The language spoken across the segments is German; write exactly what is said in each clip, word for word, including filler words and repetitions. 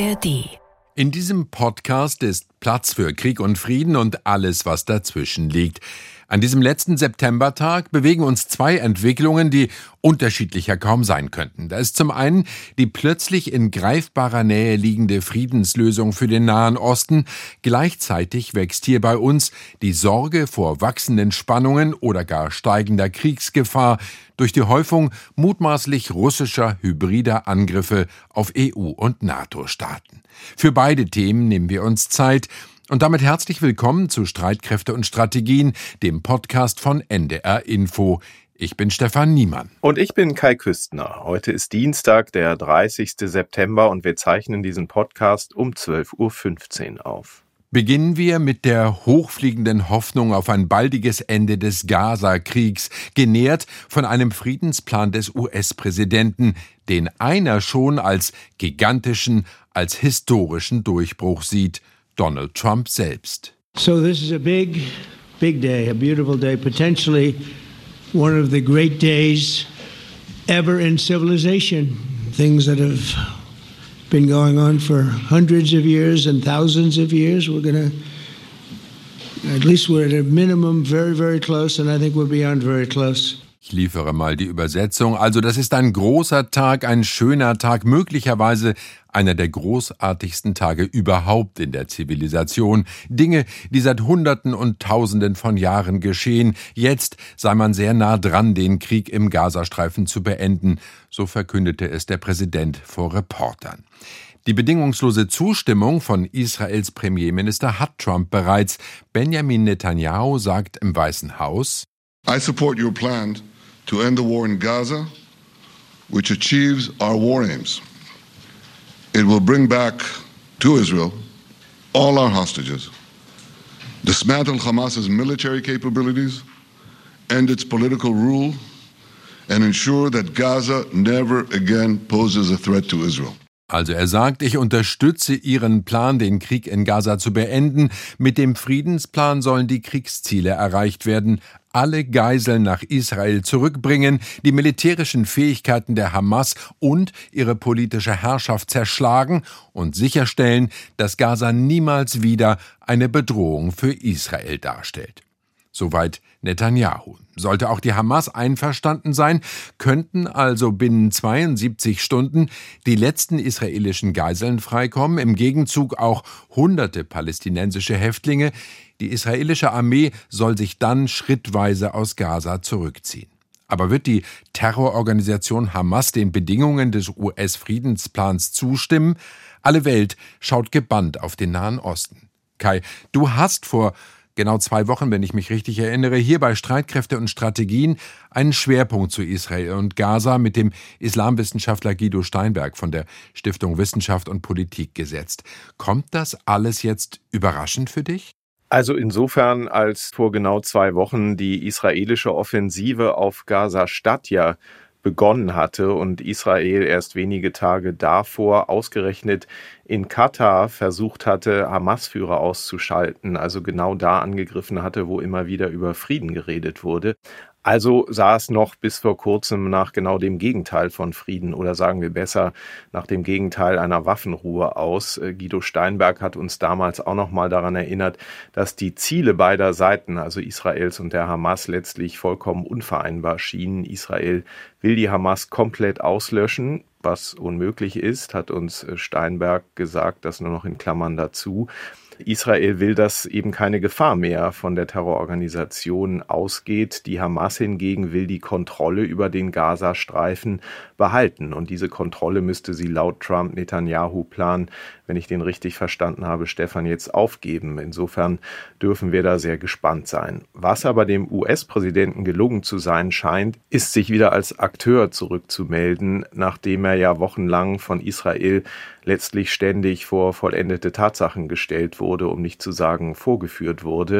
A R D. In diesem Podcast ist Platz für Krieg und Frieden und alles, was dazwischen liegt. An diesem letzten Septembertag bewegen uns zwei Entwicklungen, die unterschiedlicher kaum sein könnten. Da ist zum einen die plötzlich in greifbarer Nähe liegende Friedenslösung für den Nahen Osten. Gleichzeitig wächst hier bei uns die Sorge vor wachsenden Spannungen oder gar steigender Kriegsgefahr durch die Häufung mutmaßlich russischer hybrider Angriffe auf E U- und NATO-Staaten. Für beide Themen nehmen wir uns Zeit. Und damit herzlich willkommen zu Streitkräfte und Strategien, dem Podcast von N D R Info. Ich bin Stefan Niemann. Und ich bin Kai Küstner. Heute ist Dienstag, der dreißigsten September, und wir zeichnen diesen Podcast um zwölf Uhr fünfzehn auf. Beginnen wir mit der hochfliegenden Hoffnung auf ein baldiges Ende des Gaza-Kriegs, genährt von einem Friedensplan des U S-Präsidenten, den einer schon als gigantischen, als historischen Durchbruch sieht: Donald Trump selbst. So this is a big, big day, a beautiful day, potentially one of the great days ever in civilization. Things that have been going on for hundreds of years and thousands of years. We're going to, at least we're at a minimum very, very close, and I think we're beyond very close. Ich liefere mal die Übersetzung. Also das ist ein großer Tag, ein schöner Tag, möglicherweise einer der großartigsten Tage überhaupt in der Zivilisation. Dinge, die seit Hunderten und Tausenden von Jahren geschehen. Jetzt sei man sehr nah dran, den Krieg im Gazastreifen zu beenden. So verkündete es der Präsident vor Reportern. Die bedingungslose Zustimmung von Israels Premierminister hat Trump bereits. Benjamin Netanyahu sagt im Weißen Haus: I support your plan to end the war in Gaza, which achieves our war aims. It will bring back to Israel all our hostages, dismantle Hamas's military capabilities, end its political rule, and ensure that Gaza never again poses a threat to Israel. Also er sagt, ich unterstütze Ihren Plan, den Krieg in Gaza zu beenden. Mit dem Friedensplan sollen die Kriegsziele erreicht werden: alle Geiseln nach Israel zurückbringen, die militärischen Fähigkeiten der Hamas und ihre politische Herrschaft zerschlagen und sicherstellen, dass Gaza niemals wieder eine Bedrohung für Israel darstellt. Soweit Netanyahu. Sollte auch die Hamas einverstanden sein, könnten also binnen zweiundsiebzig Stunden die letzten israelischen Geiseln freikommen, im Gegenzug auch hunderte palästinensische Häftlinge. Die israelische Armee soll sich dann schrittweise aus Gaza zurückziehen. Aber wird die Terrororganisation Hamas den Bedingungen des U S-Friedensplans zustimmen? Alle Welt schaut gebannt auf den Nahen Osten. Kai, du hast vor genau zwei Wochen, wenn ich mich richtig erinnere, hier bei Streitkräfte und Strategien einen Schwerpunkt zu Israel und Gaza mit dem Islamwissenschaftler Guido Steinberg von der Stiftung Wissenschaft und Politik gesetzt. Kommt das alles jetzt überraschend für dich? Also insofern, als vor genau zwei Wochen die israelische Offensive auf Gaza-Stadt ja begonnen hatte und Israel erst wenige Tage davor ausgerechnet in Katar versucht hatte, Hamas-Führer auszuschalten, also genau da angegriffen hatte, wo immer wieder über Frieden geredet wurde. Also sah es noch bis vor kurzem nach genau dem Gegenteil von Frieden, oder sagen wir besser, nach dem Gegenteil einer Waffenruhe aus. Guido Steinberg hat uns damals auch noch mal daran erinnert, dass die Ziele beider Seiten, also Israels und der Hamas, letztlich vollkommen unvereinbar schienen. Israel will die Hamas komplett auslöschen, was unmöglich ist, hat uns Steinberg gesagt, das nur noch in Klammern dazu. Israel will, dass eben keine Gefahr mehr von der Terrororganisation ausgeht. Die Hamas hingegen will die Kontrolle über den Gazastreifen behalten. Und diese Kontrolle müsste sie laut Trump-Netanyahu-Plan, wenn ich den richtig verstanden habe, Stefan, jetzt aufgeben. Insofern dürfen wir da sehr gespannt sein. Was aber dem U S-Präsidenten gelungen zu sein scheint, ist, sich wieder als Akteur zurückzumelden, nachdem er ja wochenlang von Israel letztlich ständig vor vollendete Tatsachen gestellt wurde, um nicht zu sagen vorgeführt wurde.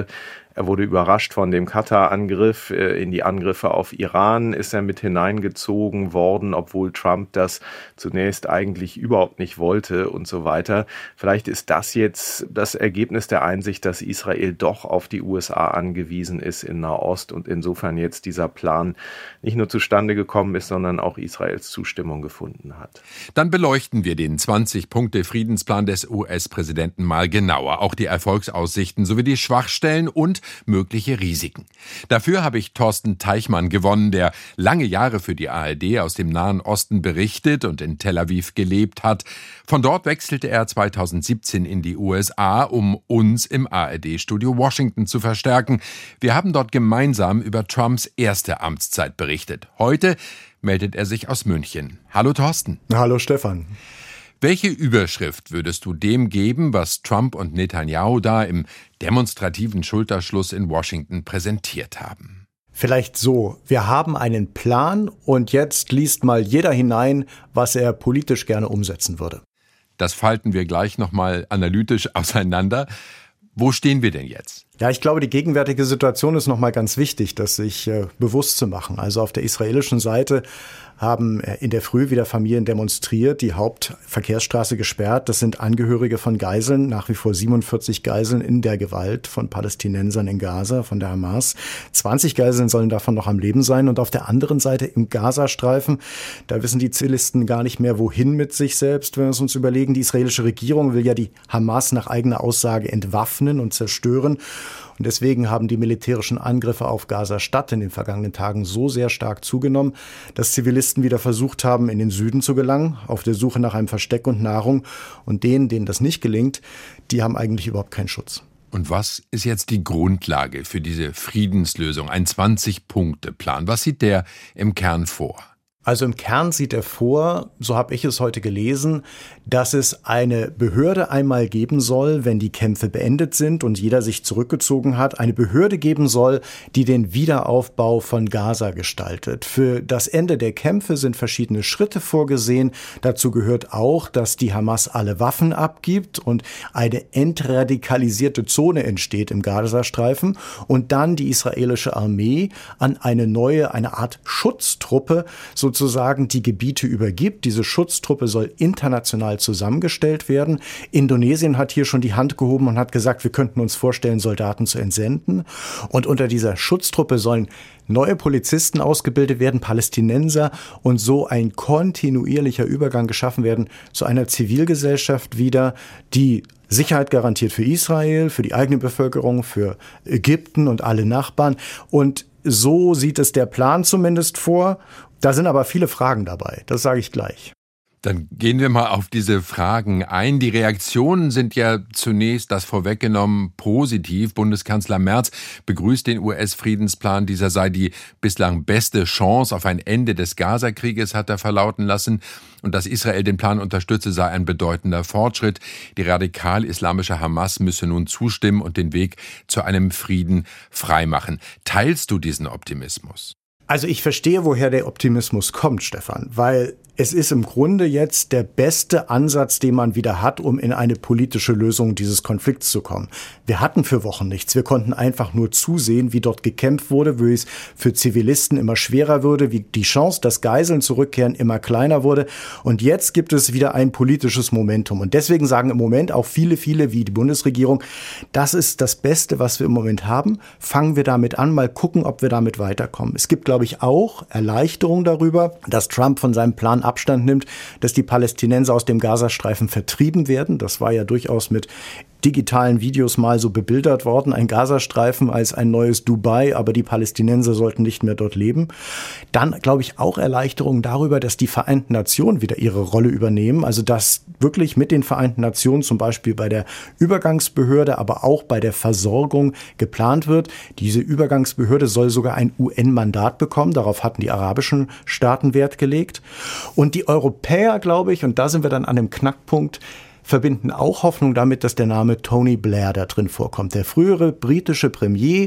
Er wurde überrascht von dem Katar-Angriff. In die Angriffe auf Iran ist er mit hineingezogen worden, obwohl Trump das zunächst eigentlich überhaupt nicht wollte und so weiter. Vielleicht ist das jetzt das Ergebnis der Einsicht, dass Israel doch auf die U S A angewiesen ist in Nahost und insofern jetzt dieser Plan nicht nur zustande gekommen ist, sondern auch Israels Zustimmung gefunden hat. Dann beleuchten wir den zwanzig-Punkte-Friedensplan des U S-Präsidenten mal genauer. Auch die Erfolgsaussichten sowie die Schwachstellen und mögliche Risiken. Dafür habe ich Thorsten Teichmann gewonnen, der lange Jahre für die A R D aus dem Nahen Osten berichtet und in Tel Aviv gelebt hat. Von dort wechselte er zweitausendsiebzehn in die U S A, um uns im A R D-Studio Washington zu verstärken. Wir haben dort gemeinsam über Trumps erste Amtszeit berichtet. Heute meldet er sich aus München. Hallo Thorsten. Hallo Stefan. Welche Überschrift würdest du dem geben, was Trump und Netanyahu da im demonstrativen Schulterschluss in Washington präsentiert haben? Vielleicht so, wir haben einen Plan und jetzt liest mal jeder hinein, was er politisch gerne umsetzen würde. Das falten wir gleich nochmal analytisch auseinander. Wo stehen wir denn jetzt? Ja, ich glaube, die gegenwärtige Situation ist nochmal ganz wichtig, das sich äh, bewusst zu machen. Also auf der israelischen Seite haben in der Früh wieder Familien demonstriert, die Hauptverkehrsstraße gesperrt. Das sind Angehörige von Geiseln, nach wie vor siebenundvierzig Geiseln in der Gewalt von Palästinensern in Gaza, von der Hamas. zwanzig Geiseln sollen davon noch am Leben sein. Und auf der anderen Seite im Gazastreifen, da wissen die Zivilisten gar nicht mehr, wohin mit sich selbst, wenn wir es uns überlegen. Die israelische Regierung will ja die Hamas nach eigener Aussage entwaffnen und zerstören. Und deswegen haben die militärischen Angriffe auf Gaza-Stadt in den vergangenen Tagen so sehr stark zugenommen, dass Zivilisten wieder versucht haben, in den Süden zu gelangen, auf der Suche nach einem Versteck und Nahrung. Und denen, denen das nicht gelingt, die haben eigentlich überhaupt keinen Schutz. Und was ist jetzt die Grundlage für diese Friedenslösung, ein zwanzig-Punkte-Plan? Was sieht der im Kern vor? Also im Kern sieht er vor, so habe ich es heute gelesen, dass es eine Behörde einmal geben soll, wenn die Kämpfe beendet sind und jeder sich zurückgezogen hat, eine Behörde geben soll, die den Wiederaufbau von Gaza gestaltet. Für das Ende der Kämpfe sind verschiedene Schritte vorgesehen. Dazu gehört auch, dass die Hamas alle Waffen abgibt und eine entradikalisierte Zone entsteht im Gazastreifen und dann die israelische Armee an eine neue, eine Art Schutztruppe, so sozusagen die Gebiete übergibt. Diese Schutztruppe soll international zusammengestellt werden. Indonesien hat hier schon die Hand gehoben und hat gesagt, wir könnten uns vorstellen, Soldaten zu entsenden. Und unter dieser Schutztruppe sollen neue Polizisten ausgebildet werden, Palästinenser, und so ein kontinuierlicher Übergang geschaffen werden zu einer Zivilgesellschaft wieder, die Sicherheit garantiert für Israel, für die eigene Bevölkerung, für Ägypten und alle Nachbarn. Und so sieht es der Plan zumindest vor. Da sind aber viele Fragen dabei, das sage ich gleich. Dann gehen wir mal auf diese Fragen ein. Die Reaktionen sind ja zunächst, das vorweggenommen, positiv. Bundeskanzler Merz begrüßt den U S-Friedensplan. Dieser sei die bislang beste Chance auf ein Ende des Gaza-Krieges, hat er verlauten lassen. Und dass Israel den Plan unterstütze, sei ein bedeutender Fortschritt. Die radikal-islamische Hamas müsse nun zustimmen und den Weg zu einem Frieden freimachen. Teilst du diesen Optimismus? Also ich verstehe, woher der Optimismus kommt, Stefan, weil es ist im Grunde jetzt der beste Ansatz, den man wieder hat, um in eine politische Lösung dieses Konflikts zu kommen. Wir hatten für Wochen nichts. Wir konnten einfach nur zusehen, wie dort gekämpft wurde, wie es für Zivilisten immer schwerer wurde, wie die Chance, dass Geiseln zurückkehren, immer kleiner wurde. Und jetzt gibt es wieder ein politisches Momentum. Und deswegen sagen im Moment auch viele, viele wie die Bundesregierung, das ist das Beste, was wir im Moment haben. Fangen wir damit an, mal gucken, ob wir damit weiterkommen. Es gibt, glaube ich, auch Erleichterung darüber, dass Trump von seinem Plan Abstand nimmt, dass die Palästinenser aus dem Gazastreifen vertrieben werden. Das war ja durchaus mit digitalen Videos mal so bebildert worden, ein Gazastreifen als ein neues Dubai, aber die Palästinenser sollten nicht mehr dort leben. Dann, glaube ich, auch Erleichterung darüber, dass die Vereinten Nationen wieder ihre Rolle übernehmen, also dass wirklich mit den Vereinten Nationen zum Beispiel bei der Übergangsbehörde, aber auch bei der Versorgung geplant wird. Diese Übergangsbehörde soll sogar ein U N-Mandat bekommen, darauf hatten die arabischen Staaten Wert gelegt. Und die Europäer, glaube ich, und da sind wir dann an dem Knackpunkt, verbinden auch Hoffnung damit, dass der Name Tony Blair da drin vorkommt. Der frühere britische Premier,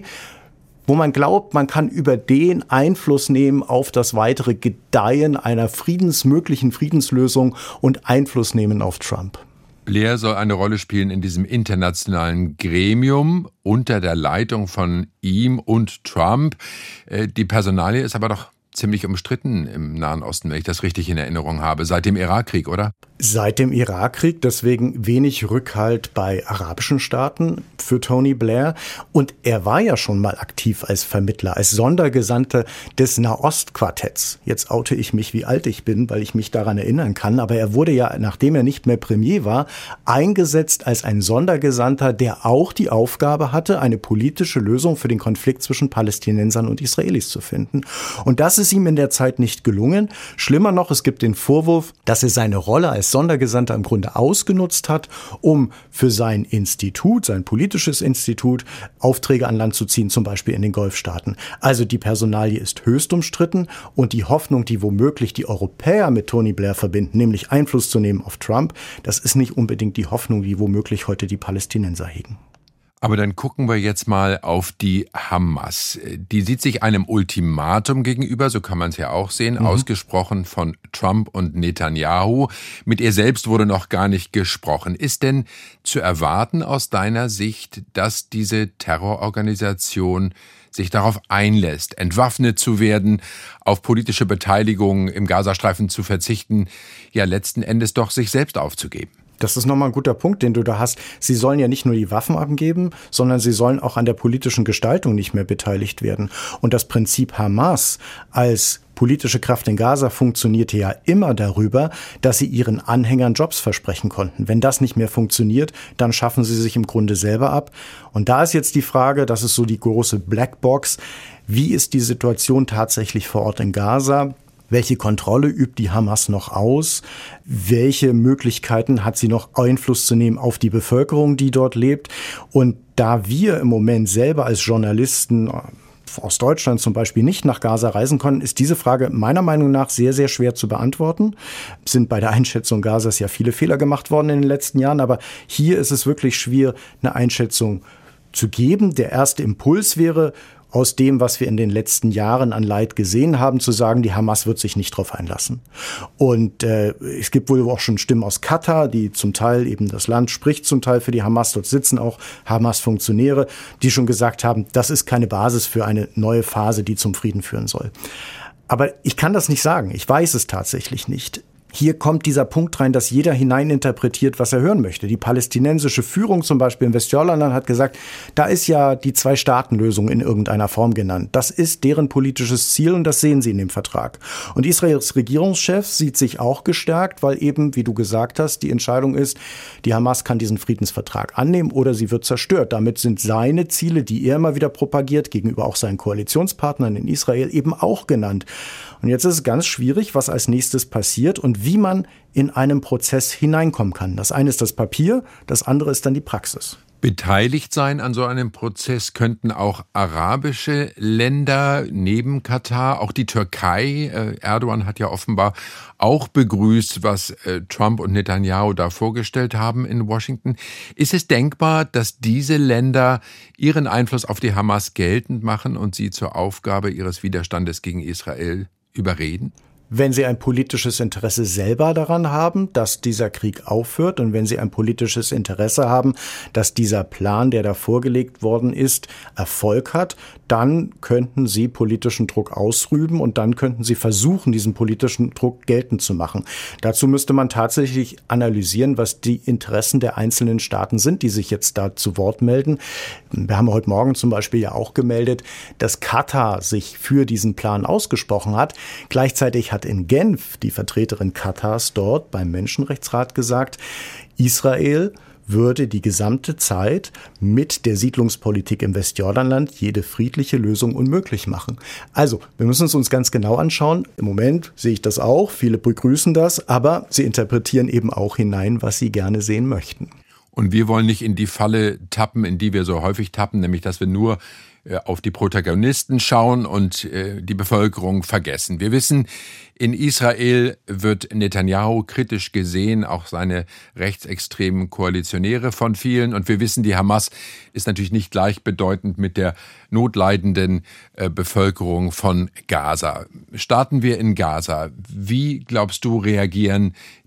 wo man glaubt, man kann über den Einfluss nehmen auf das weitere Gedeihen einer friedensmöglichen Friedenslösung und Einfluss nehmen auf Trump. Blair soll eine Rolle spielen in diesem internationalen Gremium unter der Leitung von ihm und Trump. Die Personalie ist aber doch ziemlich umstritten im Nahen Osten, wenn ich das richtig in Erinnerung habe, seit dem Irakkrieg, oder? Seit dem Irakkrieg, deswegen wenig Rückhalt bei arabischen Staaten für Tony Blair. Und er war ja schon mal aktiv als Vermittler, als Sondergesandter des Nahostquartetts. Jetzt oute ich mich, wie alt ich bin, weil ich mich daran erinnern kann. Aber er wurde ja, nachdem er nicht mehr Premier war, eingesetzt als ein Sondergesandter, der auch die Aufgabe hatte, eine politische Lösung für den Konflikt zwischen Palästinensern und Israelis zu finden. Und das ist ihm in der Zeit nicht gelungen. Schlimmer noch, es gibt den Vorwurf, dass er seine Rolle als Sondergesandter im Grunde ausgenutzt hat, um für sein Institut, sein politisches Institut, Aufträge an Land zu ziehen, zum Beispiel in den Golfstaaten. Also die Personalie ist höchst umstritten und die Hoffnung, die womöglich die Europäer mit Tony Blair verbinden, nämlich Einfluss zu nehmen auf Trump, das ist nicht unbedingt die Hoffnung, die womöglich heute die Palästinenser hegen. Aber dann gucken wir jetzt mal auf die Hamas. Die sieht sich einem Ultimatum gegenüber, so kann man es ja auch sehen, mhm. ausgesprochen von Trump und Netanyahu. Mit ihr selbst wurde noch gar nicht gesprochen. Ist denn zu erwarten aus deiner Sicht, dass diese Terrororganisation sich darauf einlässt, entwaffnet zu werden, auf politische Beteiligung im Gazastreifen zu verzichten, ja letzten Endes doch sich selbst aufzugeben? Das ist nochmal ein guter Punkt, den du da hast. Sie sollen ja nicht nur die Waffen abgeben, sondern sie sollen auch an der politischen Gestaltung nicht mehr beteiligt werden. Und das Prinzip Hamas als politische Kraft in Gaza funktionierte ja immer darüber, dass sie ihren Anhängern Jobs versprechen konnten. Wenn das nicht mehr funktioniert, dann schaffen sie sich im Grunde selber ab. Und da ist jetzt die Frage, das ist so die große Blackbox, wie ist die Situation tatsächlich vor Ort in Gaza? Welche Kontrolle übt die Hamas noch aus? Welche Möglichkeiten hat sie noch, Einfluss zu nehmen auf die Bevölkerung, die dort lebt? Und da wir im Moment selber als Journalisten aus Deutschland zum Beispiel nicht nach Gaza reisen konnten, ist diese Frage meiner Meinung nach sehr, sehr schwer zu beantworten. Es sind bei der Einschätzung Gazas ja viele Fehler gemacht worden in den letzten Jahren, aber hier ist es wirklich schwer, eine Einschätzung zu geben. Der erste Impuls wäre, aus dem, was wir in den letzten Jahren an Leid gesehen haben, zu sagen, die Hamas wird sich nicht drauf einlassen. Und äh, es gibt wohl auch schon Stimmen aus Katar, die zum Teil eben das Land spricht, zum Teil für die Hamas. Dort sitzen auch Hamas-Funktionäre, die schon gesagt haben, das ist keine Basis für eine neue Phase, die zum Frieden führen soll. Aber ich kann das nicht sagen. Ich weiß es tatsächlich nicht. Hier kommt dieser Punkt rein, dass jeder hineininterpretiert, was er hören möchte. Die palästinensische Führung zum Beispiel im Westjordanland hat gesagt, da ist ja die Zwei-Staaten-Lösung in irgendeiner Form genannt. Das ist deren politisches Ziel und das sehen sie in dem Vertrag. Und Israels Regierungschef sieht sich auch gestärkt, weil eben, wie du gesagt hast, die Entscheidung ist, die Hamas kann diesen Friedensvertrag annehmen oder sie wird zerstört. Damit sind seine Ziele, die er immer wieder propagiert, gegenüber auch seinen Koalitionspartnern in Israel, eben auch genannt. Und jetzt ist es ganz schwierig, was als nächstes passiert und wie man in einen Prozess hineinkommen kann. Das eine ist das Papier, das andere ist dann die Praxis. Beteiligt sein an so einem Prozess könnten auch arabische Länder neben Katar, auch die Türkei. Erdogan hat ja offenbar auch begrüßt, was Trump und Netanyahu da vorgestellt haben in Washington. Ist es denkbar, dass diese Länder ihren Einfluss auf die Hamas geltend machen und sie zur Aufgabe ihres Widerstandes gegen Israel überreden? Wenn sie ein politisches Interesse selber daran haben, dass dieser Krieg aufhört und wenn sie ein politisches Interesse haben, dass dieser Plan, der da vorgelegt worden ist, Erfolg hat, dann könnten sie politischen Druck ausüben und dann könnten sie versuchen, diesen politischen Druck geltend zu machen. Dazu müsste man tatsächlich analysieren, was die Interessen der einzelnen Staaten sind, die sich jetzt da zu Wort melden. Wir haben heute Morgen zum Beispiel ja auch gemeldet, dass Katar sich für diesen Plan ausgesprochen hat. Gleichzeitig hat in Genf die Vertreterin Katars dort beim Menschenrechtsrat gesagt, Israel würde die gesamte Zeit mit der Siedlungspolitik im Westjordanland jede friedliche Lösung unmöglich machen. Also, wir müssen es uns ganz genau anschauen. Im Moment sehe ich das auch, viele begrüßen das, aber sie interpretieren eben auch hinein, was sie gerne sehen möchten. Und wir wollen nicht in die Falle tappen, in die wir so häufig tappen, nämlich dass wir nur auf die Protagonisten schauen und die Bevölkerung vergessen. Wir wissen, in Israel wird Netanyahu kritisch gesehen, auch seine rechtsextremen Koalitionäre von vielen. Und wir wissen, die Hamas ist natürlich nicht gleichbedeutend mit der notleidenden Bevölkerung von Gaza. Starten wir in Gaza. Wie, glaubst du, reagieren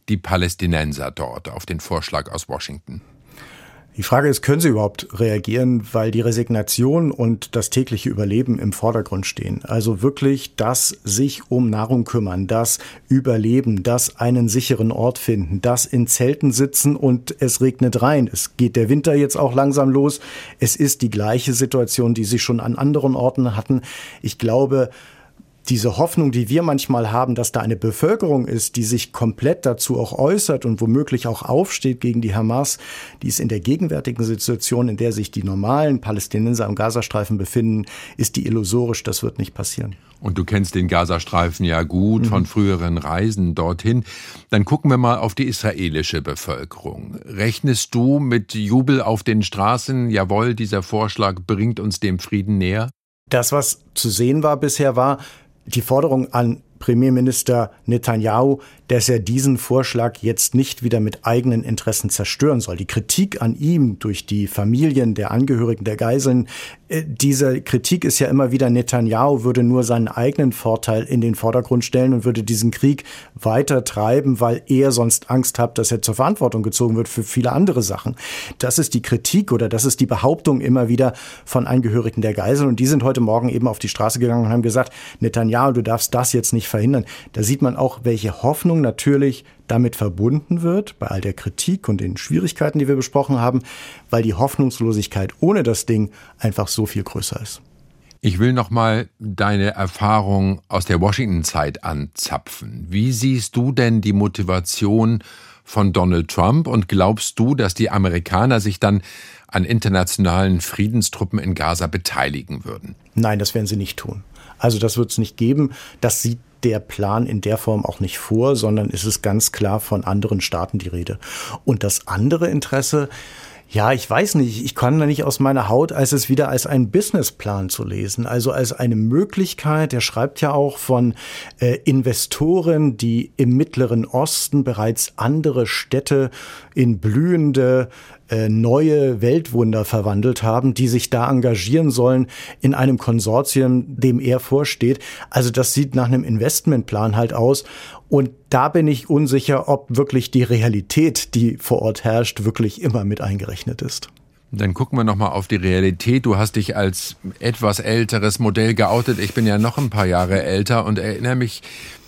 die Palästinenser dort auf den Vorschlag aus Washington? Die Frage ist, können sie überhaupt reagieren, weil die Resignation und das tägliche Überleben im Vordergrund stehen. Also wirklich das sich um Nahrung kümmern, das Überleben, das einen sicheren Ort finden, das in Zelten sitzen und es regnet rein. Es geht der Winter jetzt auch langsam los. Es ist die gleiche Situation, die sie schon an anderen Orten hatten. Ich glaube, diese Hoffnung, die wir manchmal haben, dass da eine Bevölkerung ist, die sich komplett dazu auch äußert und womöglich auch aufsteht gegen die Hamas, die ist in der gegenwärtigen Situation, in der sich die normalen Palästinenser am Gazastreifen befinden, ist die illusorisch. Das wird nicht passieren. Und du kennst den Gazastreifen ja gut mhm. von früheren Reisen dorthin. Dann gucken wir mal auf die israelische Bevölkerung. Rechnest du mit Jubel auf den Straßen? Jawohl, dieser Vorschlag bringt uns dem Frieden näher? Das, was zu sehen war bisher, war die Forderung an Premierminister Netanyahu, dass er diesen Vorschlag jetzt nicht wieder mit eigenen Interessen zerstören soll. Die Kritik an ihm durch die Familien der Angehörigen der Geiseln, äh, diese Kritik ist ja immer wieder, Netanyahu würde nur seinen eigenen Vorteil in den Vordergrund stellen und würde diesen Krieg weiter treiben, weil er sonst Angst hat, dass er zur Verantwortung gezogen wird für viele andere Sachen. Das ist die Kritik oder das ist die Behauptung immer wieder von Angehörigen der Geiseln. Und die sind heute Morgen eben auf die Straße gegangen und haben gesagt, Netanyahu, du darfst das jetzt nicht verhindern. Da sieht man auch, welche Hoffnung natürlich damit verbunden wird, bei all der Kritik und den Schwierigkeiten, die wir besprochen haben, weil die Hoffnungslosigkeit ohne das Ding einfach so viel größer ist. Ich will noch mal deine Erfahrung aus der Washington-Zeit anzapfen. Wie siehst du denn die Motivation von Donald Trump und glaubst du, dass die Amerikaner sich dann an internationalen Friedenstruppen in Gaza beteiligen würden? Nein, das werden sie nicht tun. Also das wird es nicht geben. Das sieht der Plan in der Form auch nicht vor, sondern ist es ganz klar von anderen Staaten die Rede. Und das andere Interesse, ja, ich weiß nicht, ich kann da nicht aus meiner Haut, als es wieder als einen Businessplan zu lesen, also als eine Möglichkeit, er schreibt ja auch von äh, Investoren, die im Mittleren Osten bereits andere Städte in blühende äh, neue Weltwunder verwandelt haben, die sich da engagieren sollen in einem Konsortium, dem er vorsteht. Also das sieht nach einem Investmentplan halt aus. Und da bin ich unsicher, ob wirklich die Realität, die vor Ort herrscht, wirklich immer mit eingerechnet ist. Dann gucken wir noch mal auf die Realität. Du hast dich als etwas älteres Modell geoutet. Ich bin ja noch ein paar Jahre älter und erinnere mich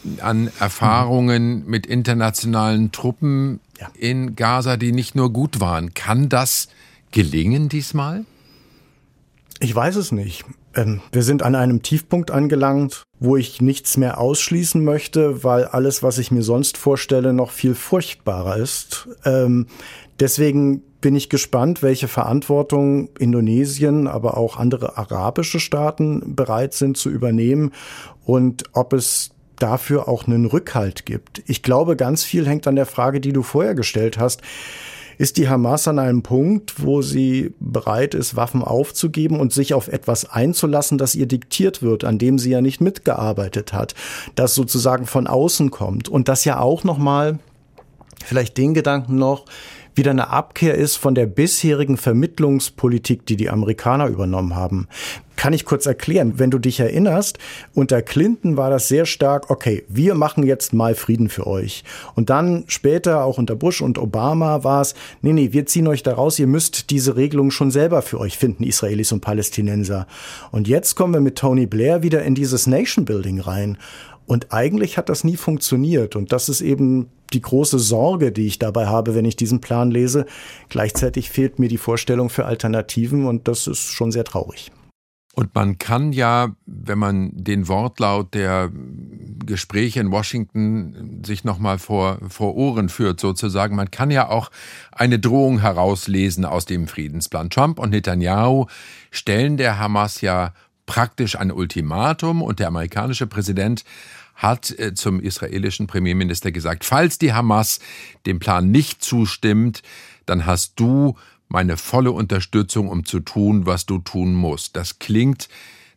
an Erfahrungen mit internationalen Truppen ja. in Gaza, die nicht nur gut waren. Kann das gelingen diesmal? Ich weiß es nicht. Ähm, wir sind an einem Tiefpunkt angelangt, wo ich nichts mehr ausschließen möchte, weil alles, was ich mir sonst vorstelle, noch viel furchtbarer ist. Ähm, deswegen bin ich gespannt, welche Verantwortung Indonesien, aber auch andere arabische Staaten bereit sind zu übernehmen und ob es dafür auch einen Rückhalt gibt. Ich glaube, ganz viel hängt an der Frage, die du vorher gestellt hast. Ist die Hamas an einem Punkt, wo sie bereit ist, Waffen aufzugeben und sich auf etwas einzulassen, das ihr diktiert wird, an dem sie ja nicht mitgearbeitet hat, das sozusagen von außen kommt und das ja auch nochmal, vielleicht den Gedanken noch, wieder eine Abkehr ist von der bisherigen Vermittlungspolitik, die die Amerikaner übernommen haben. Kann ich kurz erklären. Wenn du dich erinnerst, unter Clinton war das sehr stark, okay, wir machen jetzt mal Frieden für euch. Und dann später, auch unter Bush und Obama, war es, nee, nee, wir ziehen euch da raus, ihr müsst diese Regelung schon selber für euch finden, Israelis und Palästinenser. Und jetzt kommen wir mit Tony Blair wieder in dieses Nation-Building rein. Und eigentlich hat das nie funktioniert. Und das ist eben die große Sorge, die ich dabei habe, wenn ich diesen Plan lese. Gleichzeitig fehlt mir die Vorstellung für Alternativen und das ist schon sehr traurig. Und man kann ja, wenn man den Wortlaut der Gespräche in Washington sich nochmal vor, vor Ohren führt sozusagen, man kann ja auch eine Drohung herauslesen aus dem Friedensplan. Trump und Netanyahu stellen der Hamas ja praktisch ein Ultimatum und der amerikanische Präsident hat zum israelischen Premierminister gesagt, falls die Hamas dem Plan nicht zustimmt, dann hast du meine volle Unterstützung, um zu tun, was du tun musst. Das klingt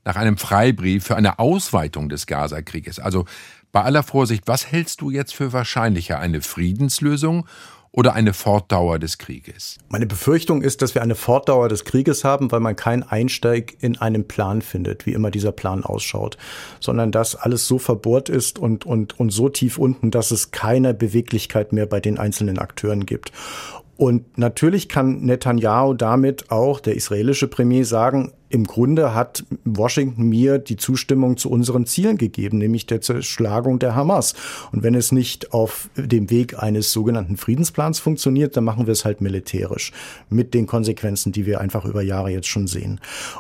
nach einem Freibrief für eine Ausweitung des Gaza-Krieges. Also bei aller Vorsicht, was hältst du jetzt für wahrscheinlicher, eine Friedenslösung oder eine Fortdauer des Krieges? Meine Befürchtung ist, dass wir eine Fortdauer des Krieges haben, weil man keinen Einstieg in einen Plan findet, wie immer dieser Plan ausschaut, sondern dass alles so verbohrt ist und, und, und so tief unten, dass es keine Beweglichkeit mehr bei den einzelnen Akteuren gibt. Und natürlich kann Netanyahu damit auch, der israelische Premier, sagen, im Grunde hat Washington mir die Zustimmung zu unseren Zielen gegeben, nämlich der Zerschlagung der Hamas. Und wenn es nicht auf dem Weg eines sogenannten Friedensplans funktioniert, dann machen wir es halt militärisch mit den Konsequenzen, die wir einfach über Jahre jetzt schon sehen.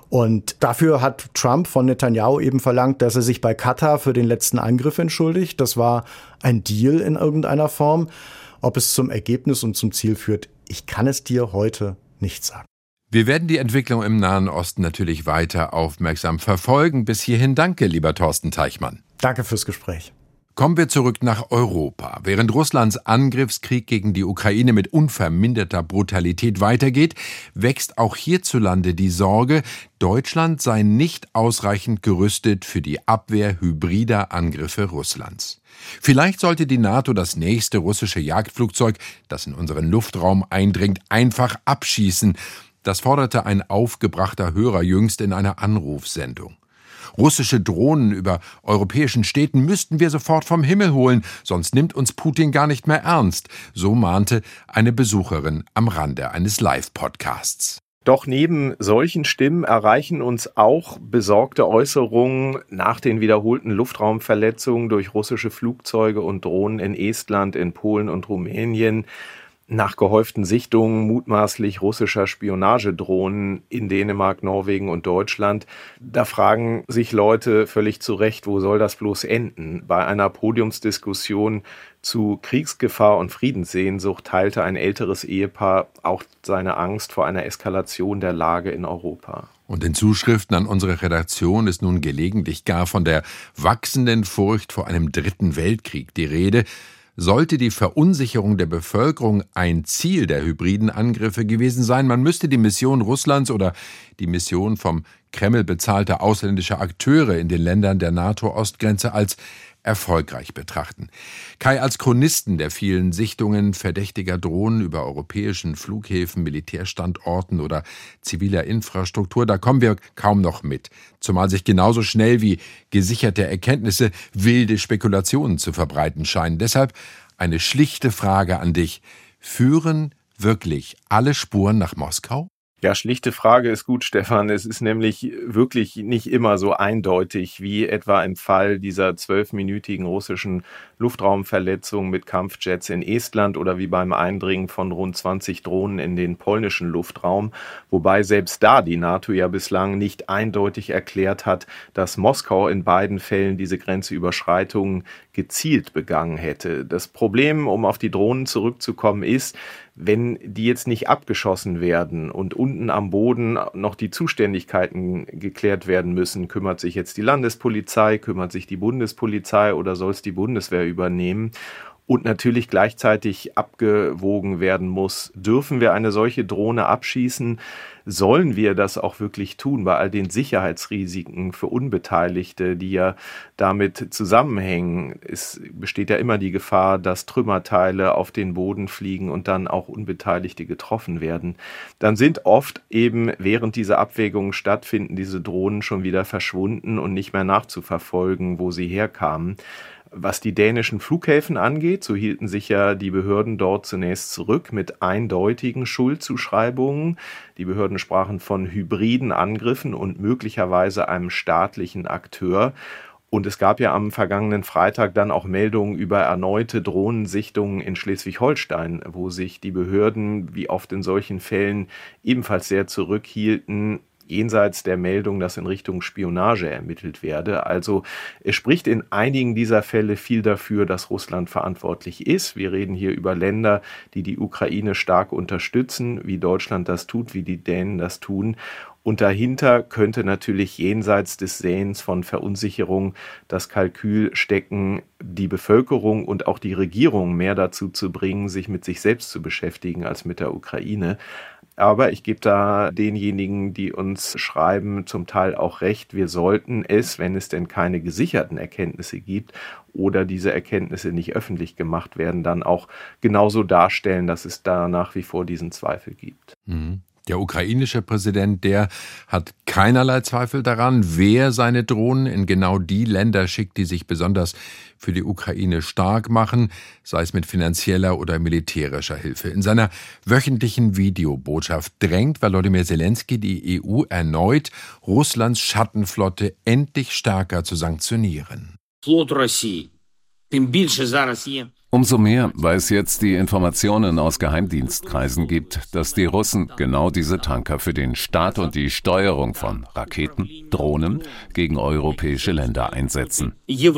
Und dafür hat Trump von Netanyahu eben verlangt, dass er sich bei Katar für den letzten Angriff entschuldigt. Das war ein Deal in irgendeiner Form. Ob es zum Ergebnis und zum Ziel führt, ich kann es dir heute nicht sagen. Wir werden die Entwicklung im Nahen Osten natürlich weiter aufmerksam verfolgen. Bis hierhin danke, lieber Thorsten Teichmann. Danke fürs Gespräch. Kommen wir zurück nach Europa. Während Russlands Angriffskrieg gegen die Ukraine mit unverminderter Brutalität weitergeht, wächst auch hierzulande die Sorge, Deutschland sei nicht ausreichend gerüstet für die Abwehr hybrider Angriffe Russlands. Vielleicht sollte die NATO das nächste russische Jagdflugzeug, das in unseren Luftraum eindringt, einfach abschießen. Das forderte ein aufgebrachter Hörer jüngst in einer Anrufsendung. Russische Drohnen über europäischen Städten müssten wir sofort vom Himmel holen, sonst nimmt uns Putin gar nicht mehr ernst, so mahnte eine Besucherin am Rande eines Live-Podcasts. Doch neben solchen Stimmen erreichen uns auch besorgte Äußerungen nach den wiederholten Luftraumverletzungen durch russische Flugzeuge und Drohnen in Estland, in Polen und Rumänien, nach gehäuften Sichtungen mutmaßlich russischer Spionagedrohnen in Dänemark, Norwegen und Deutschland. Da fragen sich Leute völlig zu Recht, wo soll das bloß enden? Bei einer Podiumsdiskussion zu Kriegsgefahr und Friedenssehnsucht teilte ein älteres Ehepaar auch seine Angst vor einer Eskalation der Lage in Europa. Und in Zuschriften an unsere Redaktion ist nun gelegentlich gar von der wachsenden Furcht vor einem dritten Weltkrieg die Rede. Sollte die Verunsicherung der Bevölkerung ein Ziel der hybriden Angriffe gewesen sein, man müsste die Mission Russlands oder die Mission vom Kreml bezahlter ausländischer Akteure in den Ländern der NATO-Ostgrenze als erfolgreich betrachten. Kai, als Chronisten der vielen Sichtungen verdächtiger Drohnen über europäischen Flughäfen, Militärstandorten oder ziviler Infrastruktur, da kommen wir kaum noch mit, zumal sich genauso schnell wie gesicherte Erkenntnisse wilde Spekulationen zu verbreiten scheinen. Deshalb eine schlichte Frage an dich. Führen wirklich alle Spuren nach Moskau? Ja, schlichte Frage ist gut, Stefan. Es ist nämlich wirklich nicht immer so eindeutig, wie etwa im Fall dieser zwölfminütigen russischen Luftraumverletzung mit Kampfjets in Estland oder wie beim Eindringen von rund zwanzig Drohnen in den polnischen Luftraum, wobei selbst da die NATO ja bislang nicht eindeutig erklärt hat, dass Moskau in beiden Fällen diese Grenzüberschreitungen gezielt begangen hätte. Das Problem, um auf die Drohnen zurückzukommen, ist, wenn die jetzt nicht abgeschossen werden und unten am Boden noch die Zuständigkeiten geklärt werden müssen, kümmert sich jetzt die Landespolizei, kümmert sich die Bundespolizei oder soll es die Bundeswehr übernehmen? Und natürlich gleichzeitig abgewogen werden muss, dürfen wir eine solche Drohne abschießen? Sollen wir das auch wirklich tun bei all den Sicherheitsrisiken für Unbeteiligte, die ja damit zusammenhängen? Es besteht ja immer die Gefahr, dass Trümmerteile auf den Boden fliegen und dann auch Unbeteiligte getroffen werden. Dann sind oft eben, während diese Abwägungen stattfinden, diese Drohnen schon wieder verschwunden und nicht mehr nachzuverfolgen, wo sie herkamen. Was die dänischen Flughäfen angeht, so hielten sich ja die Behörden dort zunächst zurück mit eindeutigen Schuldzuschreibungen. Die Behörden sprachen von hybriden Angriffen und möglicherweise einem staatlichen Akteur. Und es gab ja am vergangenen Freitag dann auch Meldungen über erneute Drohnensichtungen in Schleswig-Holstein, wo sich die Behörden, wie oft in solchen Fällen, ebenfalls sehr zurückhielten, jenseits der Meldung, dass in Richtung Spionage ermittelt werde. Also es spricht in einigen dieser Fälle viel dafür, dass Russland verantwortlich ist. Wir reden hier über Länder, die die Ukraine stark unterstützen, wie Deutschland das tut, wie die Dänen das tun. Und dahinter könnte natürlich jenseits des Sehens von Verunsicherung das Kalkül stecken, die Bevölkerung und auch die Regierung mehr dazu zu bringen, sich mit sich selbst zu beschäftigen als mit der Ukraine. Aber ich gebe da denjenigen, die uns schreiben, zum Teil auch recht. Wir sollten es, wenn es denn keine gesicherten Erkenntnisse gibt oder diese Erkenntnisse nicht öffentlich gemacht werden, dann auch genauso darstellen, dass es da nach wie vor diesen Zweifel gibt. Mhm. Der ukrainische Präsident, der hat keinerlei Zweifel daran, wer seine Drohnen in genau die Länder schickt, die sich besonders für die Ukraine stark machen, sei es mit finanzieller oder militärischer Hilfe. In seiner wöchentlichen Videobotschaft drängt Volodymyr Zelensky die E U erneut, Russlands Schattenflotte endlich stärker zu sanktionieren. Umso mehr, weil es jetzt die Informationen aus Geheimdienstkreisen gibt, dass die Russen genau diese Tanker für den Start und die Steuerung von Raketen, Drohnen gegen europäische Länder einsetzen.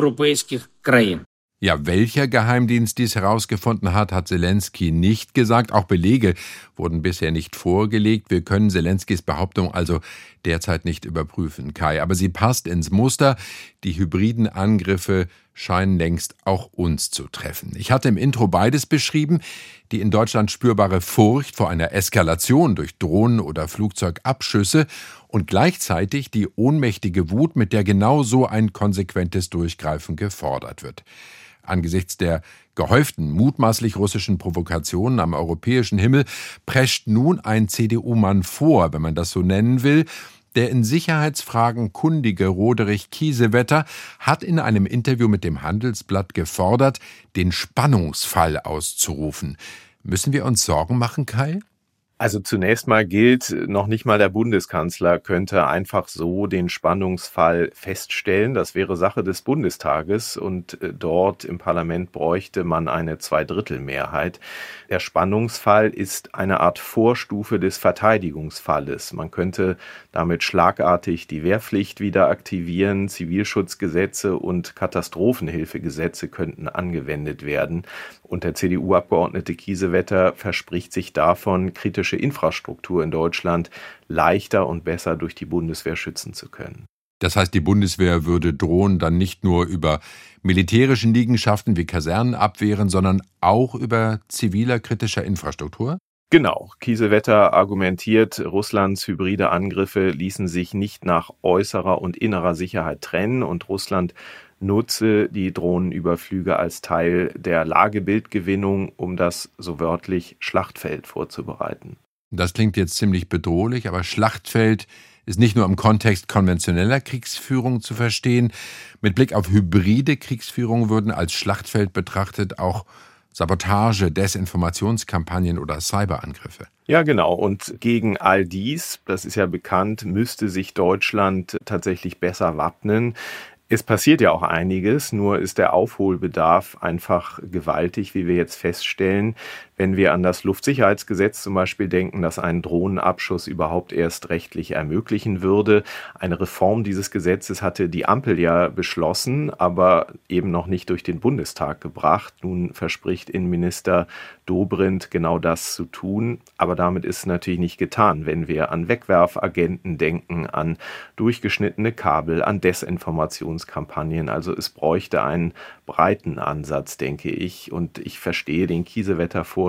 Ja, welcher Geheimdienst dies herausgefunden hat, hat Zelensky nicht gesagt. Auch Belege wurden bisher nicht vorgelegt. Wir können Zelenskys Behauptung also derzeit nicht überprüfen, Kai. Aber sie passt ins Muster. Die hybriden Angriffe scheinen längst auch uns zu treffen. Ich hatte im Intro beides beschrieben. Die in Deutschland spürbare Furcht vor einer Eskalation durch Drohnen- oder Flugzeugabschüsse und gleichzeitig die ohnmächtige Wut, mit der genau so ein konsequentes Durchgreifen gefordert wird. Angesichts der gehäuften, mutmaßlich russischen Provokationen am europäischen Himmel prescht nun ein C D U-Mann vor, wenn man das so nennen will. Der in Sicherheitsfragen kundige Roderich Kiesewetter hat in einem Interview mit dem Handelsblatt gefordert, den Spannungsfall auszurufen. Müssen wir uns Sorgen machen, Kai? Also zunächst mal gilt, noch nicht mal der Bundeskanzler könnte einfach so den Spannungsfall feststellen. Das wäre Sache des Bundestages und dort im Parlament bräuchte man eine Zweidrittelmehrheit. Der Spannungsfall ist eine Art Vorstufe des Verteidigungsfalles. Man könnte damit schlagartig die Wehrpflicht wieder aktivieren, Zivilschutzgesetze und Katastrophenhilfegesetze könnten angewendet werden. Und der C D U-Abgeordnete Kiesewetter verspricht sich davon, kritische Infrastruktur in Deutschland leichter und besser durch die Bundeswehr schützen zu können. Das heißt, die Bundeswehr würde Drohnen dann nicht nur über militärischen Liegenschaften wie Kasernen abwehren, sondern auch über ziviler kritischer Infrastruktur? Genau. Kiesewetter argumentiert, Russlands hybride Angriffe ließen sich nicht nach äußerer und innerer Sicherheit trennen und Russland nutze die Drohnenüberflüge als Teil der Lagebildgewinnung, um das so wörtlich Schlachtfeld vorzubereiten. Das klingt jetzt ziemlich bedrohlich, aber Schlachtfeld ist nicht nur im Kontext konventioneller Kriegsführung zu verstehen. Mit Blick auf hybride Kriegsführung würden als Schlachtfeld betrachtet auch Sabotage, Desinformationskampagnen oder Cyberangriffe. Ja, genau. Und gegen all dies, das ist ja bekannt, müsste sich Deutschland tatsächlich besser wappnen. Es passiert ja auch einiges, nur ist der Aufholbedarf einfach gewaltig, wie wir jetzt feststellen. Wenn wir an das Luftsicherheitsgesetz zum Beispiel denken, das einen Drohnenabschuss überhaupt erst rechtlich ermöglichen würde. Eine Reform dieses Gesetzes hatte die Ampel ja beschlossen, aber eben noch nicht durch den Bundestag gebracht. Nun verspricht Innenminister Dobrindt genau das zu tun, aber damit ist es natürlich nicht getan. Wenn wir an Wegwerfagenten denken, an durchgeschnittene Kabel, an Desinformationskampagnen, also es bräuchte einen breiten Ansatz, denke ich, und ich verstehe den Kiesewetter-Vorstoß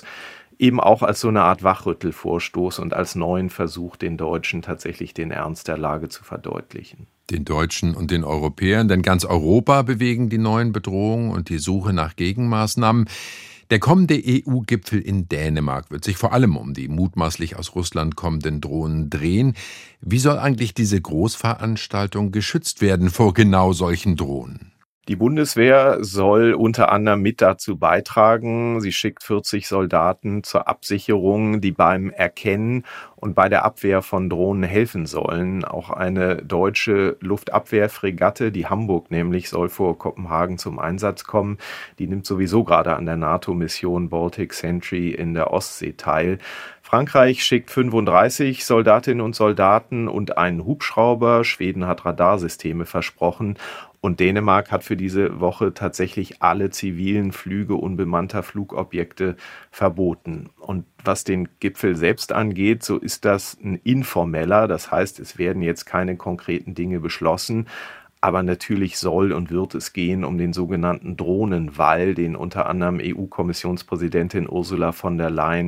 eben auch als so eine Art Wachrüttelvorstoß und als neuen Versuch, den Deutschen tatsächlich den Ernst der Lage zu verdeutlichen. Den Deutschen und den Europäern, denn ganz Europa bewegen die neuen Bedrohungen und die Suche nach Gegenmaßnahmen. Der kommende E U-Gipfel in Dänemark wird sich vor allem um die mutmaßlich aus Russland kommenden Drohnen drehen. Wie soll eigentlich diese Großveranstaltung geschützt werden vor genau solchen Drohnen? Die Bundeswehr soll unter anderem mit dazu beitragen. Sie schickt vierzig Soldaten zur Absicherung, die beim Erkennen und bei der Abwehr von Drohnen helfen sollen. Auch eine deutsche Luftabwehrfregatte, die Hamburg nämlich, soll vor Kopenhagen zum Einsatz kommen. Die nimmt sowieso gerade an der NATO-Mission Baltic Sentry in der Ostsee teil. Frankreich schickt fünfunddreißig Soldatinnen und Soldaten und einen Hubschrauber. Schweden hat Radarsysteme versprochen. Und Dänemark hat für diese Woche tatsächlich alle zivilen Flüge unbemannter Flugobjekte verboten. Und was den Gipfel selbst angeht, so ist das ein informeller. Das heißt, es werden jetzt keine konkreten Dinge beschlossen. Aber natürlich soll und wird es gehen um den sogenannten Drohnenwall, den unter anderem E U-Kommissionspräsidentin Ursula von der Leyen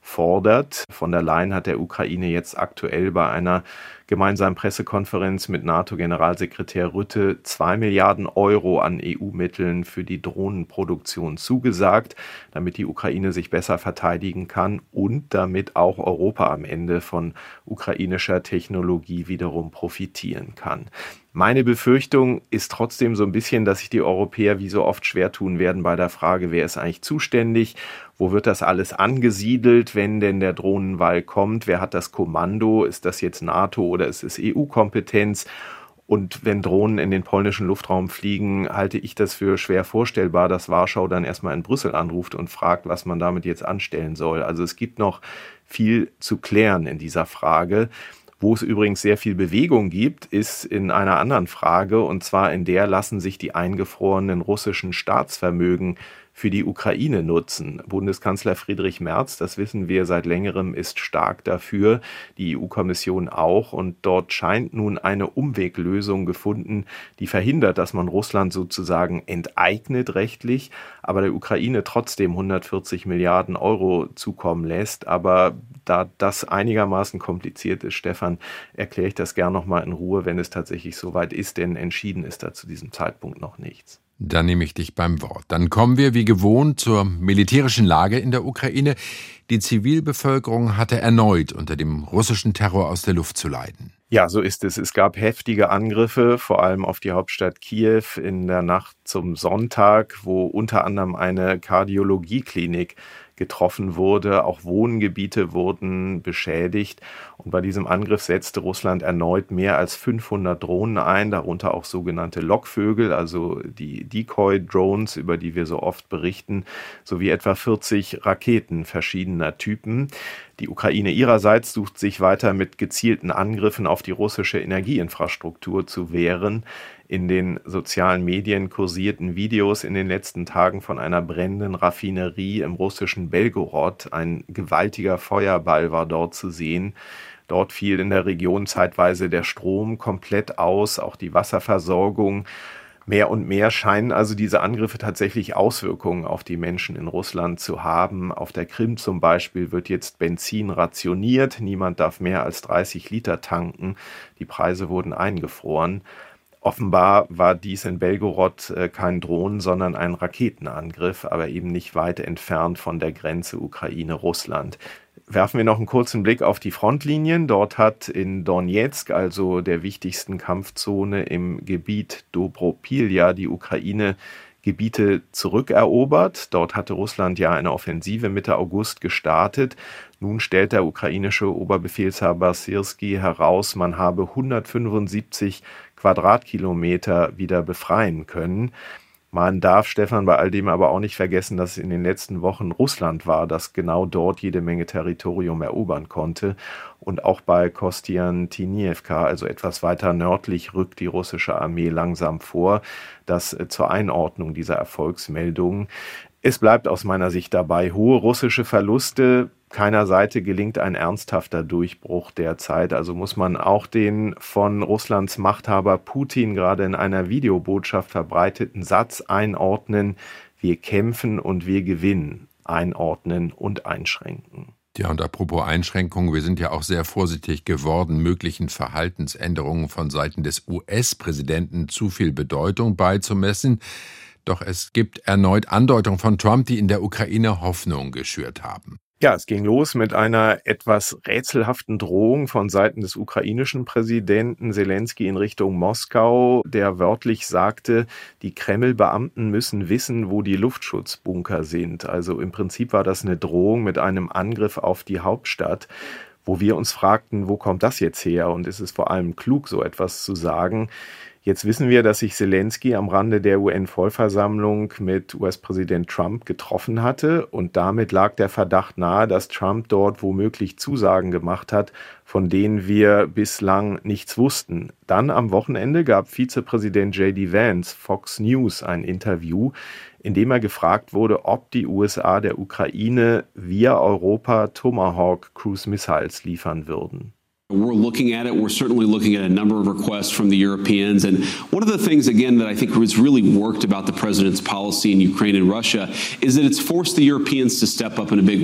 fordert. Von der Leyen hat der Ukraine jetzt aktuell bei einer gemeinsamen Pressekonferenz mit NATO-Generalsekretär Rutte zwei Milliarden Euro an E U-Mitteln für die Drohnenproduktion zugesagt, damit die Ukraine sich besser verteidigen kann und damit auch Europa am Ende von ukrainischer Technologie wiederum profitieren kann. Meine Befürchtung ist trotzdem so ein bisschen, dass sich die Europäer wie so oft schwer tun werden bei der Frage, wer ist eigentlich zuständig, wo wird das alles angesiedelt, wenn denn der Drohnenwall kommt, wer hat das Kommando, ist das jetzt NATO oder ist es E U-Kompetenz? Und wenn Drohnen in den polnischen Luftraum fliegen, halte ich das für schwer vorstellbar, dass Warschau dann erstmal in Brüssel anruft und fragt, was man damit jetzt anstellen soll. Also es gibt noch viel zu klären in dieser Frage. Wo es übrigens sehr viel Bewegung gibt, ist in einer anderen Frage, und zwar in der lassen sich die eingefrorenen russischen Staatsvermögen für die Ukraine nutzen. Bundeskanzler Friedrich Merz, das wissen wir seit längerem, ist stark dafür, die E U-Kommission auch. Und dort scheint nun eine Umweglösung gefunden, die verhindert, dass man Russland sozusagen enteignet rechtlich, aber der Ukraine trotzdem hundertvierzig Milliarden Euro zukommen lässt. Aber da das einigermaßen kompliziert ist, Stefan, erkläre ich das gern nochmal in Ruhe, wenn es tatsächlich soweit ist, denn entschieden ist da zu diesem Zeitpunkt noch nichts. Dann nehme ich dich beim Wort. Dann kommen wir wie gewohnt zur militärischen Lage in der Ukraine. Die Zivilbevölkerung hatte erneut unter dem russischen Terror aus der Luft zu leiden. Ja, so ist es. Es gab heftige Angriffe, vor allem auf die Hauptstadt Kiew in der Nacht zum Sonntag, wo unter anderem eine Kardiologieklinik getroffen wurde. Auch Wohngebiete wurden beschädigt. Und bei diesem Angriff setzte Russland erneut mehr als fünfhundert Drohnen ein, darunter auch sogenannte Lockvögel, also die Decoy-Drones, über die wir so oft berichten, sowie etwa vierzig Raketen verschiedener Typen. Die Ukraine ihrerseits sucht sich weiter mit gezielten Angriffen auf die russische Energieinfrastruktur zu wehren. In den sozialen Medien kursierten Videos in den letzten Tagen von einer brennenden Raffinerie im russischen Belgorod. Ein gewaltiger Feuerball war dort zu sehen. Dort fiel in der Region zeitweise der Strom komplett aus, auch die Wasserversorgung. Mehr und mehr scheinen also diese Angriffe tatsächlich Auswirkungen auf die Menschen in Russland zu haben. Auf der Krim zum Beispiel wird jetzt Benzin rationiert. Niemand darf mehr als dreißig Liter tanken. Die Preise wurden eingefroren. Offenbar war dies in Belgorod äh, kein Drohnen, sondern ein Raketenangriff, aber eben nicht weit entfernt von der Grenze Ukraine-Russland. Werfen wir noch einen kurzen Blick auf die Frontlinien. Dort hat in Donetsk, also der wichtigsten Kampfzone im Gebiet Dobropilja, die Ukraine Gebiete zurückerobert. Dort hatte Russland ja eine Offensive Mitte August gestartet. Nun stellt der ukrainische Oberbefehlshaber Syrski heraus, man habe hundertfünfundsiebzig Quadratkilometer wieder befreien können. Man darf, Stefan, bei all dem aber auch nicht vergessen, dass es in den letzten Wochen Russland war, das genau dort jede Menge Territorium erobern konnte. Und auch bei Kostiantynivka, also etwas weiter nördlich, rückt die russische Armee langsam vor. Das zur Einordnung dieser Erfolgsmeldungen. Es bleibt aus meiner Sicht dabei, hohe russische Verluste. Keiner Seite gelingt ein ernsthafter Durchbruch derzeit. Also muss man auch den von Russlands Machthaber Putin gerade in einer Videobotschaft verbreiteten Satz einordnen: Wir kämpfen und wir gewinnen. Einordnen und einschränken. Ja, und apropos Einschränkungen, wir sind ja auch sehr vorsichtig geworden, möglichen Verhaltensänderungen von Seiten des U S-Präsidenten zu viel Bedeutung beizumessen. Doch es gibt erneut Andeutungen von Trump, die in der Ukraine Hoffnung geschürt haben. Ja, es ging los mit einer etwas rätselhaften Drohung von Seiten des ukrainischen Präsidenten Selenskyj in Richtung Moskau, der wörtlich sagte, die Kreml-Beamten müssen wissen, wo die Luftschutzbunker sind. Also im Prinzip war das eine Drohung mit einem Angriff auf die Hauptstadt, wo wir uns fragten, wo kommt das jetzt her? Und ist es vor allem klug, so etwas zu sagen? Jetzt wissen wir, dass sich Selenskyj am Rande der U N-Vollversammlung mit U S-Präsident Trump getroffen hatte und damit lag der Verdacht nahe, dass Trump dort womöglich Zusagen gemacht hat, von denen wir bislang nichts wussten. Dann am Wochenende gab Vizepräsident J D Vance Fox News ein Interview, in dem er gefragt wurde, ob die U S A der Ukraine via Europa Tomahawk Cruise Missiles liefern würden. We're looking at it. We're certainly looking at a number of requests from the Europeans. And one of the things, again, that I think has really worked about the president's policy in Ukraine and Russia is that it's forced the Europeans to step up in a big way.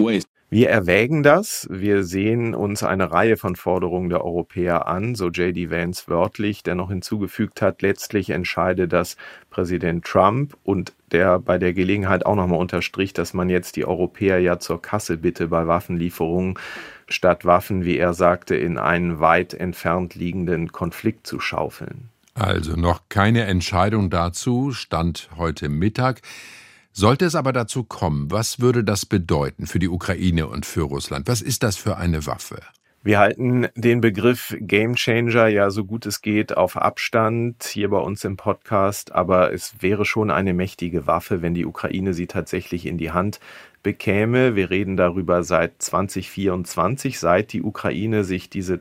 Wir erwägen das. Wir sehen uns eine Reihe von Forderungen der Europäer an, so J D Vance wörtlich, der noch hinzugefügt hat, letztlich entscheide das Präsident Trump und der bei der Gelegenheit auch nochmal unterstrich, dass man jetzt die Europäer ja zur Kasse bitte bei Waffenlieferungen, statt Waffen, wie er sagte, in einen weit entfernt liegenden Konflikt zu schaufeln. Also noch keine Entscheidung dazu, Stand heute Mittag. Sollte es aber dazu kommen, was würde das bedeuten für die Ukraine und für Russland? Was ist das für eine Waffe? Wir halten den Begriff Gamechanger ja so gut es geht auf Abstand hier bei uns im Podcast, aber es wäre schon eine mächtige Waffe, wenn die Ukraine sie tatsächlich in die Hand bekäme. Wir reden darüber seit zwanzig vierundzwanzig, seit die Ukraine sich diese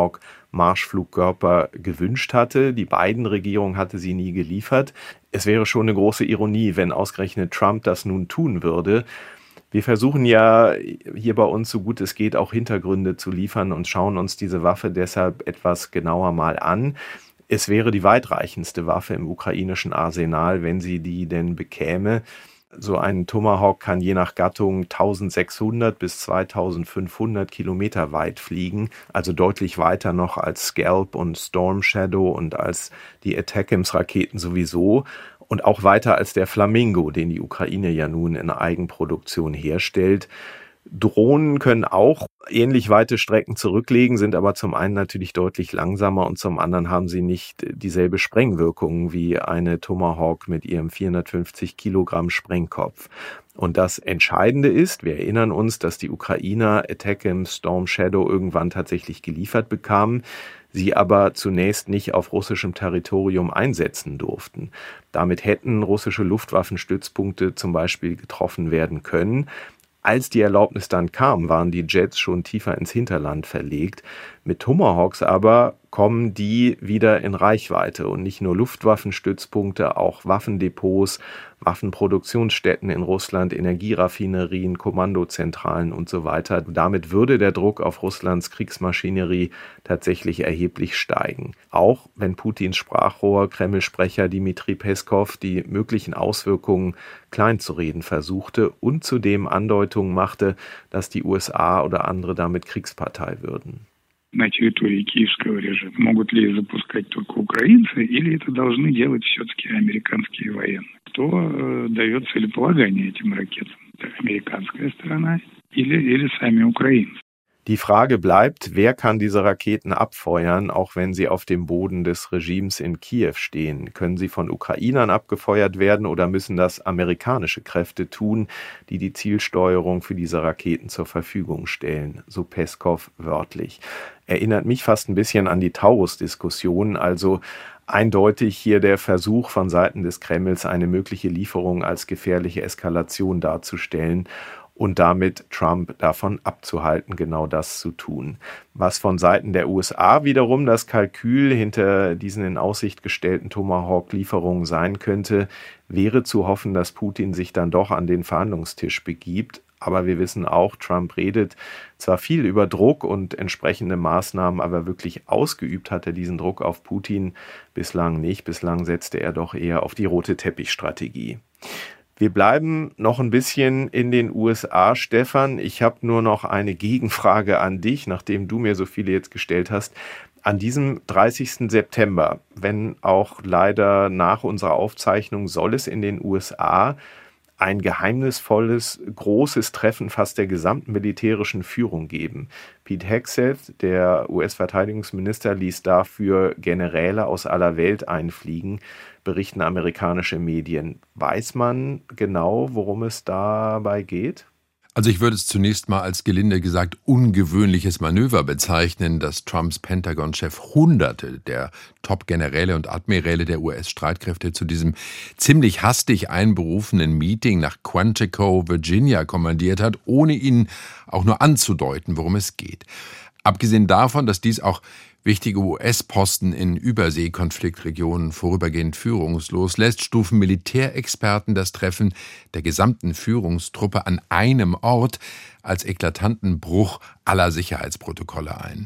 Tomahawk-Marschflugkörper gewünscht hatte. Die Biden-Regierung hatte sie nie geliefert. Es wäre schon eine große Ironie, wenn ausgerechnet Trump das nun tun würde. Wir versuchen ja hier bei uns, so gut es geht, auch Hintergründe zu liefern und schauen uns diese Waffe deshalb etwas genauer mal an. Es wäre die weitreichendste Waffe im ukrainischen Arsenal, wenn sie die denn bekäme. So ein Tomahawk kann je nach Gattung eintausendsechshundert bis zweitausendfünfhundert Kilometer weit fliegen, also deutlich weiter noch als Scalp und Storm Shadow und als die Attackams-Raketen sowieso. Und auch weiter als der Flamingo, den die Ukraine ja nun in Eigenproduktion herstellt. Drohnen können auch ähnlich weite Strecken zurücklegen, sind aber zum einen natürlich deutlich langsamer und zum anderen haben sie nicht dieselbe Sprengwirkung wie eine Tomahawk mit ihrem vierhundertfünfzig Kilogramm Sprengkopf. Und das Entscheidende ist, wir erinnern uns, dass die Ukrainer Attackams Storm Shadow irgendwann tatsächlich geliefert bekamen, sie aber zunächst nicht auf russischem Territorium einsetzen durften. Damit hätten russische Luftwaffenstützpunkte zum Beispiel getroffen werden können. Als die Erlaubnis dann kam, waren die Jets schon tiefer ins Hinterland verlegt. Mit Tomahawks aber kommen die wieder in Reichweite und nicht nur Luftwaffenstützpunkte, auch Waffendepots, Waffenproduktionsstätten in Russland, Energieraffinerien, Kommandozentralen und so weiter. Damit würde der Druck auf Russlands Kriegsmaschinerie tatsächlich erheblich steigen. Auch wenn Putins Sprachrohr, Kreml-Sprecher Dmitri Peskov die möglichen Auswirkungen kleinzureden versuchte und zudem Andeutungen machte, dass die U S A oder andere damit Kriegspartei würden. На территории киевского режима. Могут ли запускать только украинцы, или это должны делать все-таки американские военные? Кто э, дает целеполагание этим ракетам? Это американская сторона или, или сами украинцы? Die Frage bleibt, wer kann diese Raketen abfeuern, auch wenn sie auf dem Boden des Regimes in Kiew stehen? Können sie von Ukrainern abgefeuert werden oder müssen das amerikanische Kräfte tun, die die Zielsteuerung für diese Raketen zur Verfügung stellen? So Peskov wörtlich. Erinnert mich fast ein bisschen an die Taurus-Diskussion, also eindeutig hier der Versuch von Seiten des Kremls, eine mögliche Lieferung als gefährliche Eskalation darzustellen und damit Trump davon abzuhalten, genau das zu tun. Was von Seiten der U S A wiederum das Kalkül hinter diesen in Aussicht gestellten Tomahawk-Lieferungen sein könnte, wäre zu hoffen, dass Putin sich dann doch an den Verhandlungstisch begibt. Aber wir wissen auch, Trump redet zwar viel über Druck und entsprechende Maßnahmen, aber wirklich ausgeübt hat er diesen Druck auf Putin bislang nicht. Bislang setzte er doch eher auf die rote Teppichstrategie. Wir bleiben noch ein bisschen in den U S A, Stefan. Ich habe nur noch eine Gegenfrage an dich, nachdem du mir so viele jetzt gestellt hast. An diesem dreißigsten September, wenn auch leider nach unserer Aufzeichnung, soll es in den U S A ein geheimnisvolles, großes Treffen fast der gesamten militärischen Führung geben. Pete Hegseth, der U S-Verteidigungsminister, ließ dafür Generäle aus aller Welt einfliegen, berichten amerikanische Medien. Weiß man genau, worum es dabei geht? Also ich würde es zunächst mal als gelinde gesagt ungewöhnliches Manöver bezeichnen, dass Trumps Pentagon-Chef Hunderte der Top-Generäle und Admiräle der U S-Streitkräfte zu diesem ziemlich hastig einberufenen Meeting nach Quantico, Virginia, kommandiert hat, ohne ihnen auch nur anzudeuten, worum es geht. Abgesehen davon, dass dies auch wichtige U S-Posten in Überseekonfliktregionen vorübergehend führungslos lässt, stufen Militärexperten das Treffen der gesamten Führungstruppe an einem Ort als eklatanten Bruch aller Sicherheitsprotokolle ein.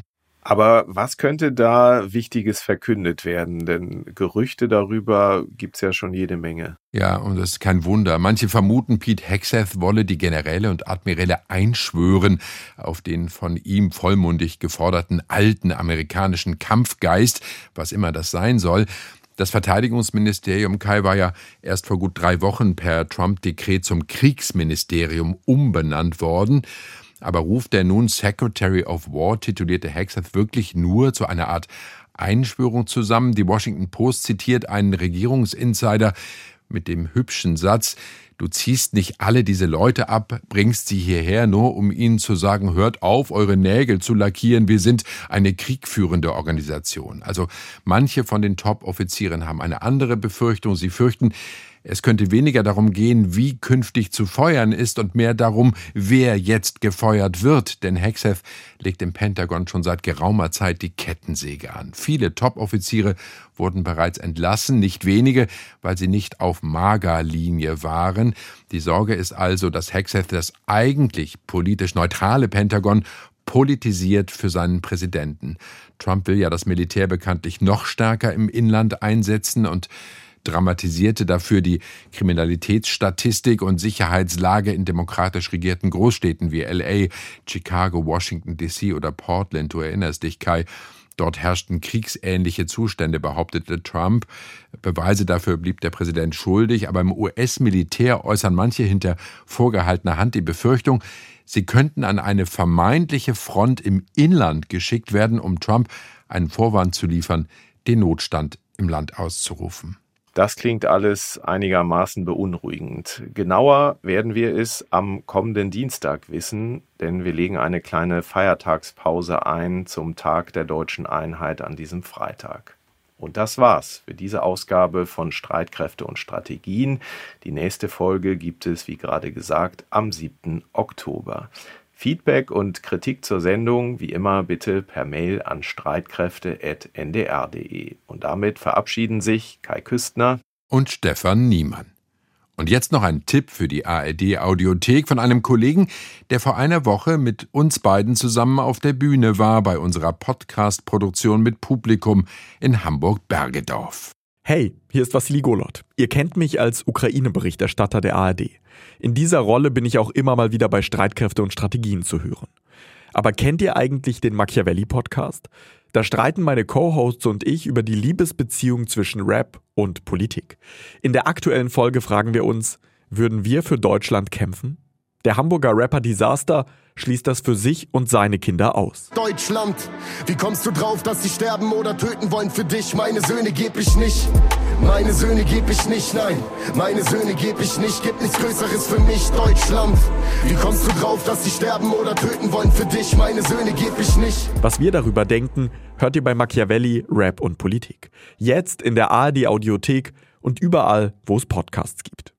Aber was könnte da Wichtiges verkündet werden? Denn Gerüchte darüber gibt's ja schon jede Menge. Ja, und das ist kein Wunder. Manche vermuten, Pete Hegseth wolle die Generäle und Admiräle einschwören auf den von ihm vollmundig geforderten alten amerikanischen Kampfgeist, was immer das sein soll. Das Verteidigungsministerium, Kai, war ja erst vor gut drei Wochen per Trump-Dekret zum Kriegsministerium umbenannt worden. Aber ruft der nun Secretary of War titulierte Hegseth wirklich nur zu einer Art Einschwörung zusammen? Die Washington Post zitiert einen Regierungsinsider mit dem hübschen Satz: Du ziehst nicht alle diese Leute ab, bringst sie hierher, nur um ihnen zu sagen, hört auf, eure Nägel zu lackieren, wir sind eine kriegführende Organisation. Also manche von den Top-Offizieren haben eine andere Befürchtung. Sie fürchten, es könnte weniger darum gehen, wie künftig zu feuern ist und mehr darum, wer jetzt gefeuert wird. Denn Hegseth legt im Pentagon schon seit geraumer Zeit die Kettensäge an. Viele Top-Offiziere wurden bereits entlassen, nicht wenige, weil sie nicht auf MAGA-Linie waren. Die Sorge ist also, dass Hegseth das eigentlich politisch neutrale Pentagon politisiert für seinen Präsidenten. Trump will ja das Militär bekanntlich noch stärker im Inland einsetzen und dramatisierte dafür die Kriminalitätsstatistik und Sicherheitslage in demokratisch regierten Großstädten wie L A, Chicago, Washington D C oder Portland. Du erinnerst dich, Kai. Dort herrschten kriegsähnliche Zustände, behauptete Trump. Beweise dafür blieb der Präsident schuldig. Aber im U S-Militär äußern manche hinter vorgehaltener Hand die Befürchtung, sie könnten an eine vermeintliche Front im Inland geschickt werden, um Trump einen Vorwand zu liefern, den Notstand im Land auszurufen. Das klingt alles einigermaßen beunruhigend. Genauer werden wir es am kommenden Dienstag wissen, denn wir legen eine kleine Feiertagspause ein zum Tag der deutschen Einheit an diesem Freitag. Und das war's für diese Ausgabe von Streitkräfte und Strategien. Die nächste Folge gibt es, wie gerade gesagt, am siebten Oktober. Feedback und Kritik zur Sendung, wie immer, bitte per Mail an streitkräfte at n d r punkt d e. Und damit verabschieden sich Kai Küstner und Stefan Niemann. Und jetzt noch ein Tipp für die A R D-Audiothek von einem Kollegen, der vor einer Woche mit uns beiden zusammen auf der Bühne war bei unserer Podcast-Produktion mit Publikum in Hamburg-Bergedorf. Hey, hier ist Wassili Golod. Ihr kennt mich als Ukraine-Berichterstatter der A R D. In dieser Rolle bin ich auch immer mal wieder bei Streitkräfte und Strategien zu hören. Aber kennt ihr eigentlich den Machiavelli-Podcast? Da streiten meine Co-Hosts und ich über die Liebesbeziehung zwischen Rap und Politik. In der aktuellen Folge fragen wir uns, würden wir für Deutschland kämpfen? Der Hamburger Rapper Disaster schließt das für sich und seine Kinder aus. Deutschland, wie kommst du drauf, dass sie sterben oder töten wollen für dich? Meine Söhne geb ich nicht, meine Söhne geb ich nicht, nein, meine Söhne geb ich nicht, gibt nichts Größeres für mich. Deutschland, wie kommst du drauf, dass sie sterben oder töten wollen für dich? Meine Söhne geb ich nicht. Was wir darüber denken, hört ihr bei Machiavelli, Rap und Politik. Jetzt in der A R D-Audiothek und überall, wo es Podcasts gibt.